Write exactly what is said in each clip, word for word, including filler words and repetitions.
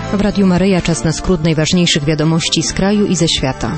W Radiu Maryja czas na skrót najważniejszych wiadomości z kraju i ze świata.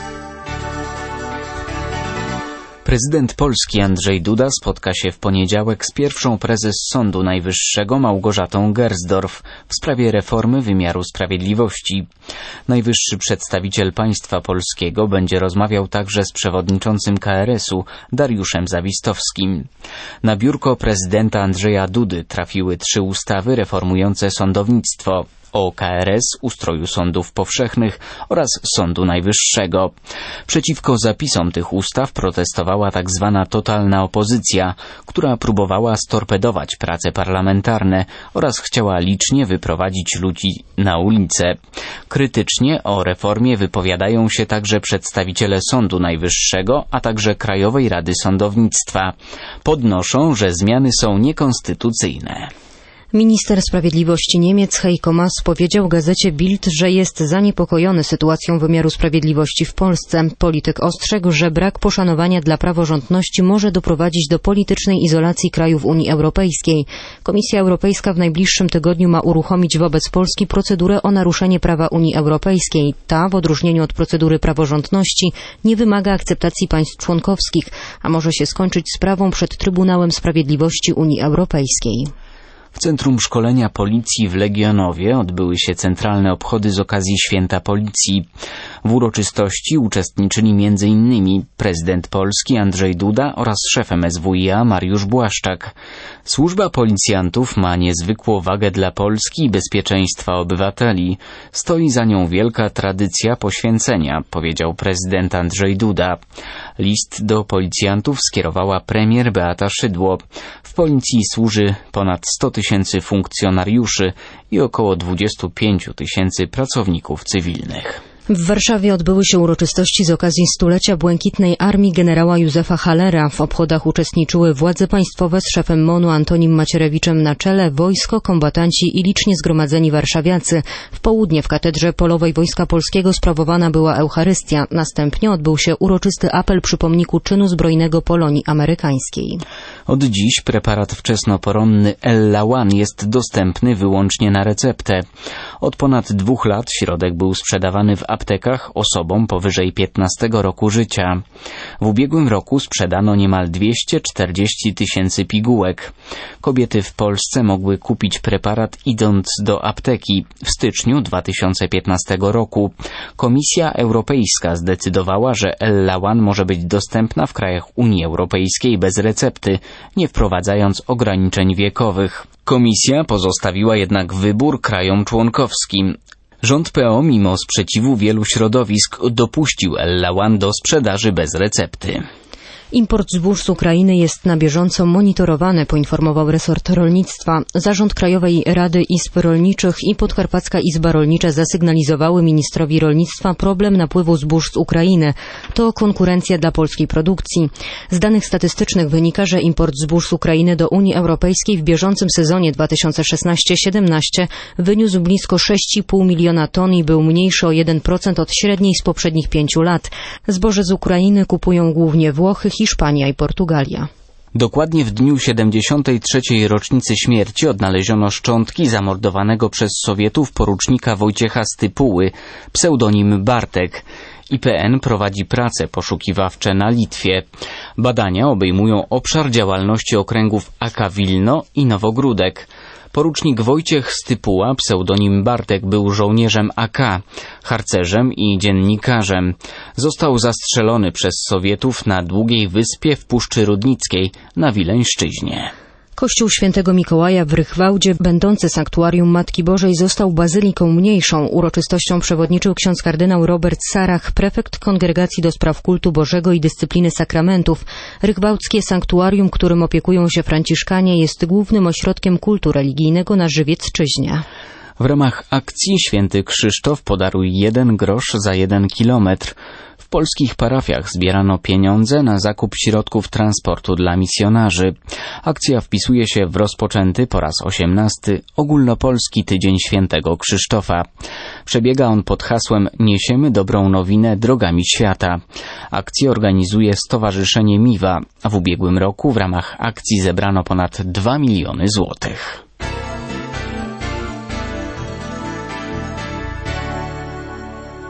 Prezydent Polski Andrzej Duda spotka się w poniedziałek z pierwszą prezes Sądu Najwyższego Małgorzatą Gersdorf w sprawie reformy wymiaru sprawiedliwości. Najwyższy przedstawiciel państwa polskiego będzie rozmawiał także z przewodniczącym K R S u Dariuszem Zawistowskim. Na biurko prezydenta Andrzeja Dudy trafiły trzy ustawy reformujące sądownictwo: o K R S, ustroju sądów powszechnych oraz Sądu Najwyższego. Przeciwko zapisom tych ustaw protestowała tak zwana totalna opozycja, która próbowała storpedować prace parlamentarne oraz chciała licznie wyprowadzić ludzi na ulicę. Krytycznie o reformie wypowiadają się także przedstawiciele Sądu Najwyższego, a także Krajowej Rady Sądownictwa. Podnoszą, że zmiany są niekonstytucyjne. Minister Sprawiedliwości Niemiec Heiko Maas powiedział gazecie Bild, że jest zaniepokojony sytuacją wymiaru sprawiedliwości w Polsce. Polityk ostrzegł, że brak poszanowania dla praworządności może doprowadzić do politycznej izolacji krajów Unii Europejskiej. Komisja Europejska w najbliższym tygodniu ma uruchomić wobec Polski procedurę o naruszenie prawa Unii Europejskiej. Ta, w odróżnieniu od procedury praworządności, nie wymaga akceptacji państw członkowskich, a może się skończyć sprawą przed Trybunałem Sprawiedliwości Unii Europejskiej. W Centrum Szkolenia Policji w Legionowie odbyły się centralne obchody z okazji Święta Policji. W uroczystości uczestniczyli między innymi prezydent Polski Andrzej Duda oraz szef M S W i A Mariusz Błaszczak. Służba policjantów ma niezwykłą wagę dla Polski i bezpieczeństwa obywateli. Stoi za nią wielka tradycja poświęcenia, powiedział prezydent Andrzej Duda. List do policjantów skierowała premier Beata Szydło. W policji służy ponad sto tysięcy funkcjonariuszy i około dwadzieścia pięć tysięcy pracowników cywilnych. W Warszawie odbyły się uroczystości z okazji stulecia Błękitnej Armii generała Józefa Hallera. W obchodach uczestniczyły władze państwowe z szefem M O N u Antonim Macierewiczem na czele, wojsko, kombatanci i licznie zgromadzeni warszawiacy. W południe w Katedrze Polowej Wojska Polskiego sprawowana była Eucharystia. Następnie odbył się uroczysty apel przy pomniku czynu zbrojnego Polonii Amerykańskiej. Od dziś preparat wczesnoporonny Ellawan jest dostępny wyłącznie na receptę. Od ponad dwóch lat środek był sprzedawany w aptekach osobom powyżej piętnastego roku życia. W ubiegłym roku sprzedano niemal dwieście czterdzieści tysięcy pigułek. Kobiety w Polsce mogły kupić preparat idąc do apteki. W styczniu dwa tysiące piętnastego roku Komisja Europejska zdecydowała, że Ellawan może być dostępna w krajach Unii Europejskiej bez recepty, nie wprowadzając ograniczeń wiekowych. Komisja pozostawiła jednak wybór krajom członkowskim. Rząd P O, mimo sprzeciwu wielu środowisk, dopuścił Ellawan do sprzedaży bez recepty. Import zbóż z Ukrainy jest na bieżąco monitorowany, poinformował resort rolnictwa. Zarząd Krajowej Rady Izb Rolniczych i Podkarpacka Izba Rolnicza zasygnalizowały ministrowi rolnictwa problem napływu zbóż z Ukrainy. To konkurencja dla polskiej produkcji. Z danych statystycznych wynika, że import zbóż z Ukrainy do Unii Europejskiej w bieżącym sezonie dwa tysiące szesnasty siedemnasty wyniósł blisko sześć i pół miliona ton i był mniejszy o jeden procent od średniej z poprzednich pięciu lat. Zboże z Ukrainy kupują głównie Włochy, Hiszpania i Portugalia. Dokładnie w dniu siedemdziesiątej trzeciej rocznicy śmierci odnaleziono szczątki zamordowanego przez Sowietów porucznika Wojciecha Stypuły, pseudonim Bartek. I P N prowadzi prace poszukiwawcze na Litwie. Badania obejmują obszar działalności okręgów A K Wilno i Nowogródek. Porucznik Wojciech Stypuła, pseudonim Bartek, był żołnierzem A K, harcerzem i dziennikarzem. Został zastrzelony przez Sowietów na Długiej Wyspie w Puszczy Rudnickiej na Wileńszczyźnie. Kościół Świętego Mikołaja w Rychwałdzie, będący sanktuarium Matki Bożej, został bazyliką mniejszą. Uroczystością przewodniczył ksiądz kardynał Robert Sarach, prefekt Kongregacji do Spraw Kultu Bożego i Dyscypliny Sakramentów. Rychwałdzkie sanktuarium, którym opiekują się franciszkanie, jest głównym ośrodkiem kultu religijnego na Żywiecczyźnie. W ramach akcji Święty Krzysztof podaruj jeden grosz za jeden kilometr. W polskich parafiach zbierano pieniądze na zakup środków transportu dla misjonarzy. Akcja wpisuje się w rozpoczęty po raz osiemnasty ogólnopolski Tydzień Świętego Krzysztofa. Przebiega on pod hasłem Niesiemy dobrą nowinę drogami świata. Akcję organizuje Stowarzyszenie Miwa, a w ubiegłym roku w ramach akcji zebrano ponad dwa miliony złotych.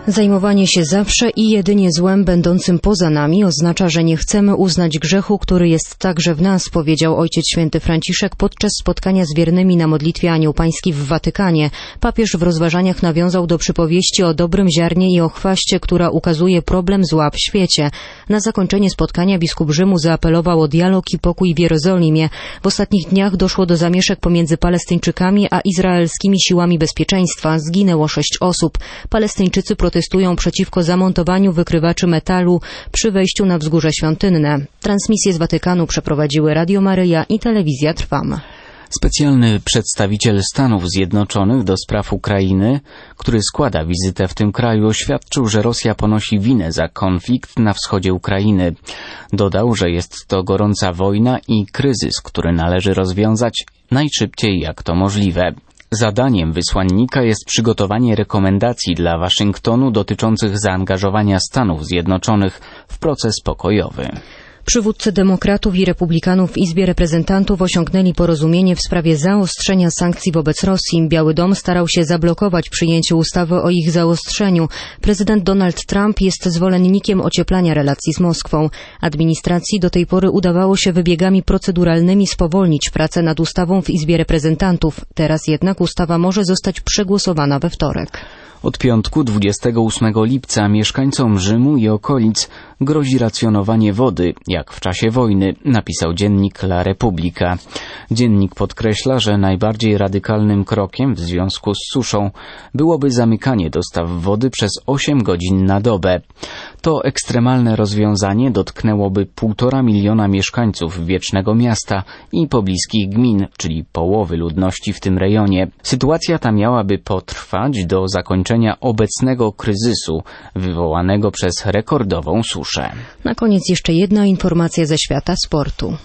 Zajmowanie się zawsze i jedynie złem będącym poza nami oznacza, że nie chcemy uznać grzechu, który jest także w nas, powiedział Ojciec Święty Franciszek podczas spotkania z wiernymi na modlitwie Anioł Pański w Watykanie. Papież w rozważaniach nawiązał do przypowieści o dobrym ziarnie i o chwaście, która ukazuje problem zła w świecie. Na zakończenie spotkania biskup Rzymu zaapelował o dialog i pokój w Jerozolimie. W ostatnich dniach doszło do zamieszek pomiędzy Palestyńczykami a izraelskimi siłami bezpieczeństwa. Zginęło sześć osób. Palestyńczycy protestują przeciwko zamontowaniu wykrywaczy metalu przy wejściu na wzgórze świątynne. Transmisję z Watykanu przeprowadziły Radio Maryja i Telewizja Trwam. Specjalny przedstawiciel Stanów Zjednoczonych do spraw Ukrainy, który składa wizytę w tym kraju, oświadczył, że Rosja ponosi winę za konflikt na wschodzie Ukrainy. Dodał, że jest to gorąca wojna i kryzys, który należy rozwiązać najszybciej jak to możliwe. Zadaniem wysłannika jest przygotowanie rekomendacji dla Waszyngtonu dotyczących zaangażowania Stanów Zjednoczonych w proces pokojowy. Przywódcy demokratów i republikanów w Izbie Reprezentantów osiągnęli porozumienie w sprawie zaostrzenia sankcji wobec Rosji. Biały Dom starał się zablokować przyjęcie ustawy o ich zaostrzeniu. Prezydent Donald Trump jest zwolennikiem ocieplania relacji z Moskwą. Administracji do tej pory udawało się wybiegami proceduralnymi spowolnić pracę nad ustawą w Izbie Reprezentantów. Teraz jednak ustawa może zostać przegłosowana we wtorek. Od piątku dwudziestego ósmego lipca mieszkańcom Rzymu i okolic grozi racjonowanie wody, jak w czasie wojny, napisał dziennik La Repubblica. Dziennik podkreśla, że najbardziej radykalnym krokiem w związku z suszą byłoby zamykanie dostaw wody przez osiem godzin na dobę. To ekstremalne rozwiązanie dotknęłoby półtora miliona mieszkańców Wiecznego Miasta i pobliskich gmin, czyli połowy ludności w tym rejonie. Sytuacja ta miałaby potrwać do zakończenia obecnego kryzysu wywołanego przez rekordową suszę. Na koniec jeszcze jedna informacja ze świata sportu.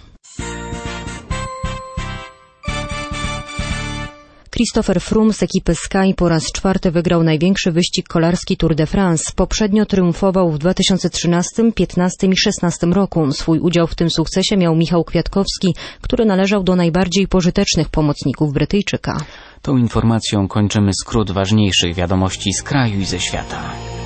Christopher Froome z ekipy Sky po raz czwarty wygrał największy wyścig kolarski Tour de France. Poprzednio triumfował w dwa tysiące trzynastym, piętnastym i szesnastym roku. Swój udział w tym sukcesie miał Michał Kwiatkowski, który należał do najbardziej pożytecznych pomocników Brytyjczyka. Tą informacją kończymy skrót ważniejszych wiadomości z kraju i ze świata.